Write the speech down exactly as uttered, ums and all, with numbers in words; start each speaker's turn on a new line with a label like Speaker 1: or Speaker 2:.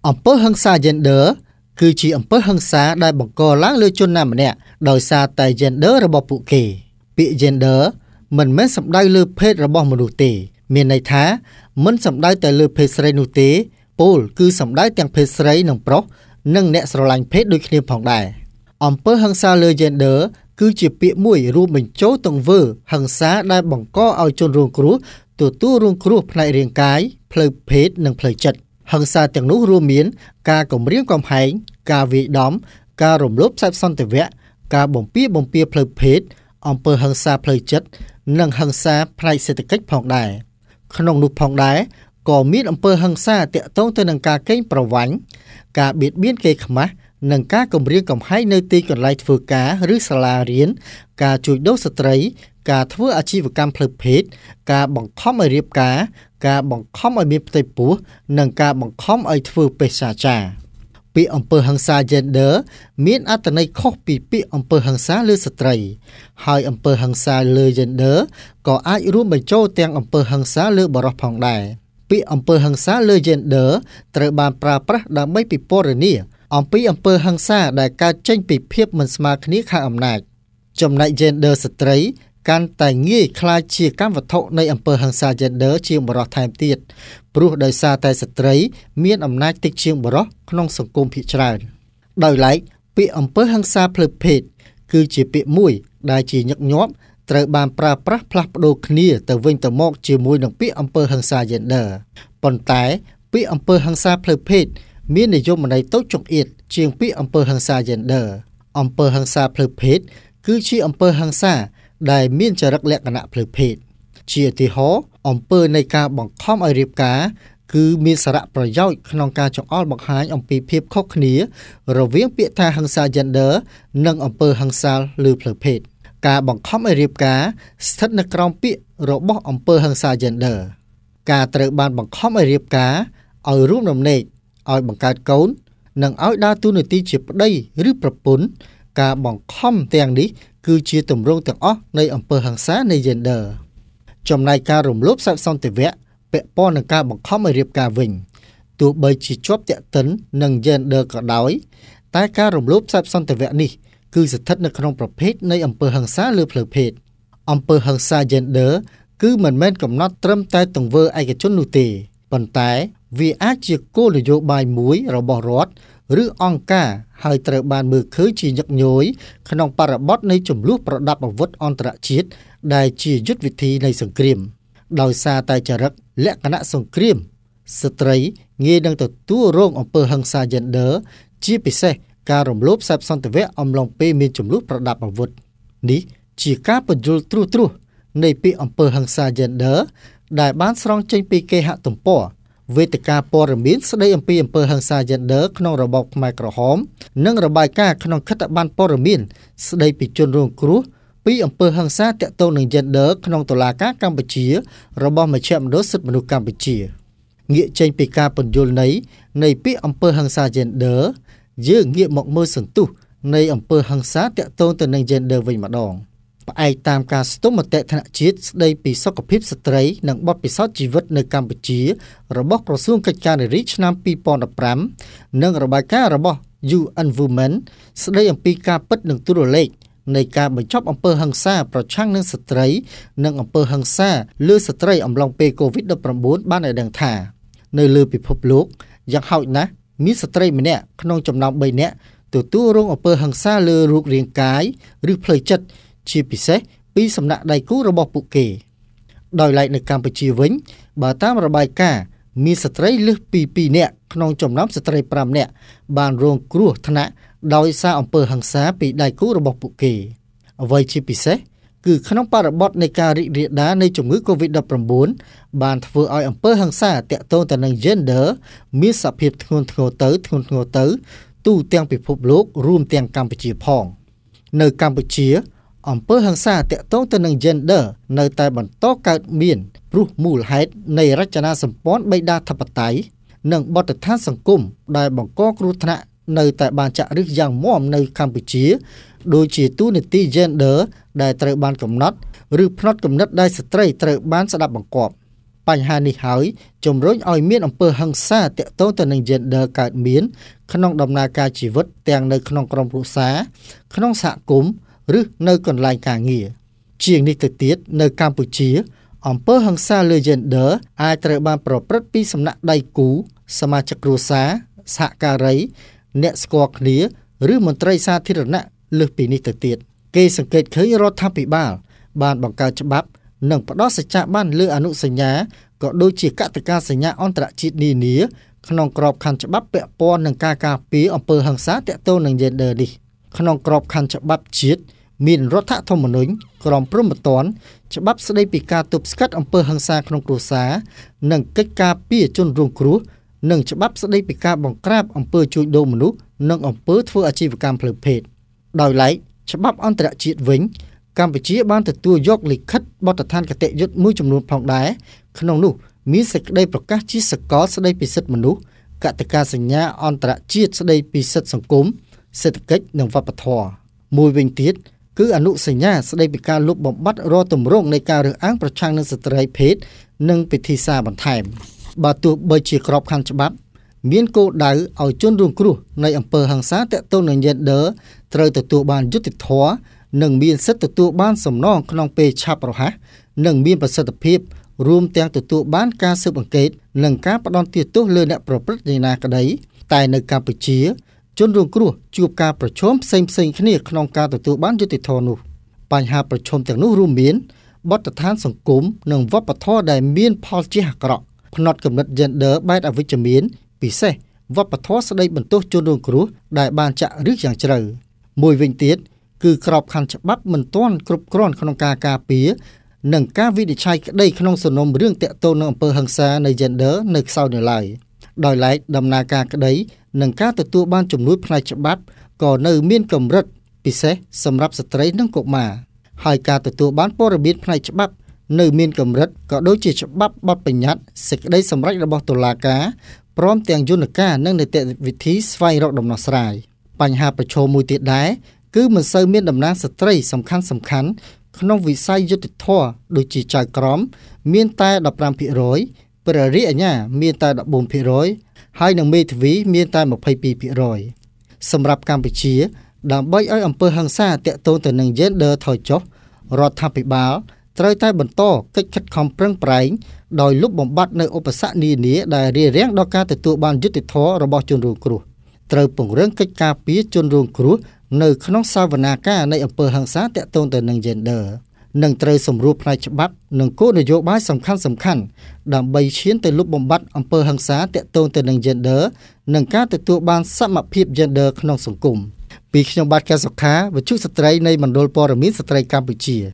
Speaker 1: អំពើហិង្សា gender គឺជាអំពើហិង្សាដែលបង្កឡើងលើជនណាម្នាក់ដោយសារតែ gender របស់ពួកគេពាក្យ gender មិនមែនសំដៅលើភេទរបស់មនុស្សទេមានន័យថាមិនសំដៅតែលើភេទស្រីនោះទេពោលគឺសំដៅទាំងភេទស្រីនិងប្រុសនិងអ្នកស្រឡាញ់ភេទដូចគ្នាផងដែរអំពើហិង្សាលើ gender គឺជាពាក្យមួយរួមបញ្ចូលទង្វើហិង្សាដែលបង្កឲ្យជនរងគ្រោះទទួលរងគ្រោះផ្នែករាងកាយផ្លូវភេទនិងផ្លូវចិត្តហិង្សាទាំងនោះរួមមានការគំរាមកំហែងការវាយដំការរំលោភទ្រព្យសន្តិវៈការបំពារបំពារផ្លូវភេទអំពើហិង្សាផ្លូវចិត្តនិងហិង្សាផ្នែកសេដ្ឋកិច្ចផងដែរក្នុងនោះផងដែរក៏មានអំពើហិង្សាទាក់ទងទៅនឹងការកេងប្រវ័ញ្ចការបៀតបៀនកេរ្តិ៍ខ្មាស់និងការគំរាមកំហែងនៅទីកន្លែងធ្វើការឬសាលារៀនការជួញដូរស្ត្រីការធ្វើអាជីវកម្មផ្លូវភេទការបង្ខំឲ្យរៀបការការបង្ខំឲ្យមានផ្ទៃពោះនិងការបង្ខំឲ្យធ្វើបេសកចារពាក្យអំពើហិង្សា gender មានអត្ថន័យខុសពីពាក្យអំពើហិង្សាលើស្ត្រីហើយអំពើហិង្សាលើ gender ក៏អាចរួមបញ្ចូលទាំងអំពើហិង្សាលើបុរសផងដែរពាក្យអំពើហិង្សាលើ gender ត្រូវបានប្រើប្រាស់ដើម្បីពិពណ៌នាអំពីអំពើហិង្សាដែលកើតចេញពីភាពមិនស្មើគ្នាខាងអំណាចចំណែក gender ស្ត្រីកាន់តែងាយខ្លាចជាកម្មវត្ថុនៃអំពើហិង្សា gender ជាងបុរសថែមទៀតព្រោះដោយសារតែស្ត្រីមានអំណាចតិចជាងបុរសក្នុងសង្គមភាគច្រើនដោយឡែកពាក្យអំពើហិង្សាផ្លូវភេទគឺជាពាក្យមួយដែលជាញឹកញាប់ត្រូវបានប្រើប្រាស់ផ្លាស់ប្ដូរគ្នាទៅវិញទៅមកជាមួយនឹងពាក្យអំពើហិង្សា gender ប៉ុន្តែពាក្យអំពើហិង្សាផ្លូវភេទមាននិយមន័យតូចចង្អៀតជាងពាក្យអំពើហិង្សា gender អំពើហិង្សាផ្លូវភេទគឺជាអំពើហិង្សាដែលមានចរិតលក្ខណៈផ្លូវភេទជាឧទាហរណ៍អំពើនៃការបង្ខំឲ្យរៀបការគឺមានសារៈប្រយោជន៍ក្នុងការចង្អុលបង្ហាញអំពីភាពខុសគ្នារវាងពាក្យថាហិង្សា gender និងអំពើហិង្សាលើផ្លូវភេទការបង្ខំឲ្យរៀបការស្ថិតនៅក្រោមពាក្យរបស់អំពើហិង្សា gender ការត្រូវបានបង្ខំឲ្យរៀបការឲ្យរួមដំណេកឲ្យបង្កើតកូននិងឲ្យដើរតួនាទីជាប្តីឬប្រពន្ធការបង្ខំទាំងនេះគឺជាទម្រង់ទាំងអស់នៃអំពើហិង្សានៃ gender ចំណែកការរំលោភទ្រព្យសន្តិវៈពាក់ព័ន្ធនឹងការបង្ខំឲ្យរៀបការវិញទោះបីជាជាប់ទាក់ទិននឹង gender ក៏ដោយតែការរំលោភទ្រព្យសន្តិវៈនេះគឺស្ថិតនៅក្នុងប្រភេទនៃអំពើហិង្សាលើផ្លូវភេទអំពើហិង្សា gender គឺមិនមែនកំណត់ត្រឹមតែទង្វើឯកជននោះទេប៉ុន្តែវាអាចជាគោលនយោបាយមួយរបស់រដ្ឋឬអង្គការហើយត្រូវបានមើលឃើញជាញឹកញយក្នុងបរិបទនៃចំនួនប្រដាប់អាវុធអន្តរជាតិដែលជាយុទ្ធវិធីនៃសង្គ្រាមដោយសារតែចរិតលក្ខណៈសង្គ្រាមស្ត្រីងាយនឹងទទួលរងអំពើហិង្សា gender ជាពិសេសការរំលោភទ្រព្យសន្តិវៈអំឡុងពេលមានចំនួនប្រដាប់អាវុធនេះជាការបញ្យល់ត្រួសត្រាសនៃពាក្យអំពើហិង្សា gender ដែលបានស្រង់ចេញពីគេហទំព័រវេទិកាព័ត៌មានស្ដីអំពីអំពើហិង្សា gender ក្នុងរបបខ្មែរក្រហមនិងរបាយការណ៍ក្នុងខិត្តប័ណ្ណព័ត៌មានស្ដីពីជនរងគ្រោះពីអំពើហិង្សាទាក់ទងនឹង gender ក្នុងតុលាការកម្ពុជារបស់មជ្ឈមណ្ឌលសិទ្ធិមនុស្សកម្ពុជាងាកចេញពីការពន្យល់ន័យនៃពាក្យអំពើហិង្សា gender យើងងាកមកមើលសន្ទុះនៃអំពើហិង្សាទាក់ទងទៅនឹង gender វិញម្ដងផ្អែកតាមការស្ទង់មតិថ្នាក់ជាតិស្ដីពីសុខភាពស្ត្រីនិងបទពិសោធន៍ជីវិតនៅកម្ពុជារបស់ក្រសួងកិច្ចការនារីឆ្នាំពីរពាន់ដប់ប្រាំនិងរបាយការណ៍របស់ យូ អិន Women ស្ដីអំពីការពិតនិងតួលេខនៃការបញ្ចប់អំពើហិង្សាប្រឆាំងនឹងស្ត្រីនិងអំពើហិង្សាលើស្ត្រីអំឡុងពេល កូវីដ ដប់ប្រាំបួន បានឲ្យដឹងថានៅលើពិភពលោកយ៉ាងហោចណាស់មានស្ត្រីម្នាក់ក្នុងចំណោមបីនាក់ទទួលរងអំពើហិង្សាលើរូបរាងកាយឬផ្លូវចិត្តជាពិសេសពីសំណាក់ដៃគូរបស់ពួកគេដោយឡែកនៅកម្ពុជាវិញបើតាមរបាយការណ៍មានស្ត្រីលើសពីពីរនាក់ក្នុងចំណោមស្ត្រីប្រាំនាក់បានរងគ្រោះថ្នាក់ដោយសារអំពើហិង្សាពីដៃគូរបស់ពួកគេអ្វីជាពិសេសគឺក្នុងបរិបទនៃការរីករាលដាលនៃជំងឺ កូវីដ ដប់ប្រាំបួន បានធ្វើឲ្យអំពើហិង្សាទាក់ទងទៅនឹង gender មានសភាពធ្ងន់ធ្ងរទៅធ្ងន់ធ្ងរទៅទូទាំងពិភពលោករួមទាំងកម្ពុជាផងនៅកម្ពុជាអំពើហិង្សាទាក់ទងទៅនឹង gender នៅតែបន្តកើតមានព្រោះមូលហេតុនៃរចនាសម្ព័ន្ធបិតាធិបតេយ្យនិងបទដ្ឋានសង្គមដែលបង្កគ្រោះថ្នាក់នៅតែបានចាក់ឫសយ៉ាងមាំនៅកម្ពុជាដូចជាតួនាទី gender ដែលត្រូវបានកំណត់ឬផ្នត់គំនិតដែលស្ត្រីត្រូវបានស្ដាប់បង្គាប់បញ្ហានេះហើយជំរុញឲ្យមានអំពើហិង្សាទាក់ទងទៅនឹង gender កើតមានក្នុងដំណើរការជីវិតទាំងនៅក្នុងក្រុមគ្រួសារក្នុងសហគមន៍ឬនៅកន្លែងការងារជាងនេះទៅទៀតនៅកម្ពុជាអំពើហិង្សាលើ gender អាចត្រូវបានប្រព្រឹត្តពីសំណាក់ដៃគូសមាជិកគ្រួសារសហការីអ្នកស្គាល់គ្នាឬមន្ត្រីសាធារណៈលើសពីនេះទៅទៀតគេសង្កេតឃើញរដ្ឋាភិបាលបានបង្កើតច្បាប់និងផ្ដល់សច្ចាប័នលើអនុសញ្ញាក៏ដូចជាកតិកាសញ្ញាអន្តរជាតិនានាក្នុងក្របខ័ណ្ឌច្បាប់ពាក់ព័ន្ធនឹងការការពារអំពើហិង្សាទាក់ទងនឹង gender នេះក្នុងក្របខ័ណ្ឌច្បាប់ជាតិមានរដ្ឋធម្មនុញ្ញក្រមព្រហ្មទណ្ឌច្បាប់ស្តីពីការទប់ស្កាត់អំពើហិង្សាក្នុងគ្រួសារនិងកិច្ចការពារជនរងគ្រោះនិងច្បាប់ស្តីពីការបង្ក្រាបអំពើជួញដូរមនុស្សនិងអំពើធ្វើអាជីវកម្មផ្លូវភេទដោយឡែកច្បាប់អន្តរជាតិវិញកម្ពុជាបានទទួលយកលិខិតបទដ្ឋានគតិយុត្តមួយចំនួនផងដែរក្នុងនោះមានសេចក្តីប្រកាសជាសកលស្តីពីសិទ្ធិមនុស្សកតិកាសញ្ញាអន្តរជាតិស្តីពីសិទ្ធិសង្គមសេដ្ឋកិច្ចនិងវប្បធម៌មួយវិញទៀតគឺអនុសញ្ញាស្តីពីការលុបបំបាត់រាល់ទម្រង់នៃការរើសអើងប្រឆាំងនឹងស្ត្រីភេទនិងពិធីសារបន្ថែមបើទោះបីជាក្របខ័ណ្ឌច្បាប់មានគោលដៅឲ្យជនរងគ្រោះនៃអំពើហិង្សាទាក់ទងនឹង gender ត្រូវទទួលបានយុត្តិធម៌និងមានសិទ្ធិទទួលបានសំណងក្នុងពេលឆាប់រហ័សនិងមានប្រសិទ្ធភាពរួមទាំងទទួលបានការស៊ើបអង្កេតនិងការផ្ដន្ទាទោសលើអ្នកប្រព្រឹត្តយ៉ាងណាក្តីតែនៅកម្ពុជាជនរងគ្រោះជួបការប្រឈមផ្សេងផ្សេងគ្នាក្នុងការទទួលបានយុត្តិធម៌នោះបញ្ហាប្រឈមទាំងនោះរួមមានបទដ្ឋានសង្គមនិងវប្បធម៌ដែលមានផលជះអាក្រក់ផ្នត់គំនិត gender បែបអវិជ្ជមានពិសេសវប្បធម៌ស្តីបន្ទោសជនរងគ្រោះដែលបានចាក់ឫសយ៉ាងជ្រៅមួយវិញទៀតគឺក្របខ័ណ្ឌច្បាប់មិនទាន់គ្រប់គ្រាន់ក្នុងការការពារនិងការវិនិច្ឆ័យក្តីក្នុងសំណុំរឿងទាក់ទងនឹងអំពើហិង្សានៃ gender នៅខ្សោយនៅឡើយដោយឡែកដំណើរការក្តីនិងការទទួលបានជំនួយផ្នែកច្បាប់ក៏នៅមានកម្រិតពិសេសសម្រាប់ស្ត្រីនិងកុមារហើយការទទួលបានព័ត៌មានផ្នែកច្បាប់នៅមានកម្រិតក៏ដូចជាច្បាប់បទបញ្ញត្តិសេចក្តីសម្រេចរបស់តុលាការព្រមទាំងយន្តការនិងនីតិវិធីស្វែងរកដំណោះស្រាយបញ្ហាប្រឈមមួយទៀតដែរគឺមិនសូវមានតំណាងស្ត្រីសំខាន់សំខាន់ក្នុងវិស័យយុត្តិធម៌ដូចជាចៅក្រមមានតែ ដប់ប្រាំភាគរយ ព្រះរាជអាជ្ញាមានតែ ដប់បួនភាគរយ ហើយនិងមេធាវីមានតែ ម្ភៃពីរភាគរយ សម្រាប់កម្ពុជាដើម្បីឲ្យអំពើហិង្សាទាក់ទងទៅនឹង gender ថយចុះរដ្ឋាភិបាលត្រូវតែបន្តកិច្ចខិតខំប្រឹងប្រែងដោយលុបបំបាត់នៅឧបសគ្គនានាដែលរារាំងដល់ការទទួលបានយុត្តិធម៌របស់ជនរងគ្រោះត្រូវពង្រឹងកិច្ចការពារជនរងគ្រោះនៅក្នុងសវនាការនៃអំពើហិង្សាទាក់ទងទៅនឹង gender និងត្រូវសម្រួលផ្នែកច្បាប់និងគោលនយោបាយសំខាន់សំខាន់ដើម្បីឈានទៅលុបបំបាត់អំពើហិង្សាទាក់ទងទៅនឹង gender និងការទទួលបានសមភាព gender ក្នុងសង្គមពីខ្ញុំបាទកែសុខាវិទ្យុស្ត្រីនៃមណ្ឌលព័ត៌មានស្ត្រីកម្ពុជា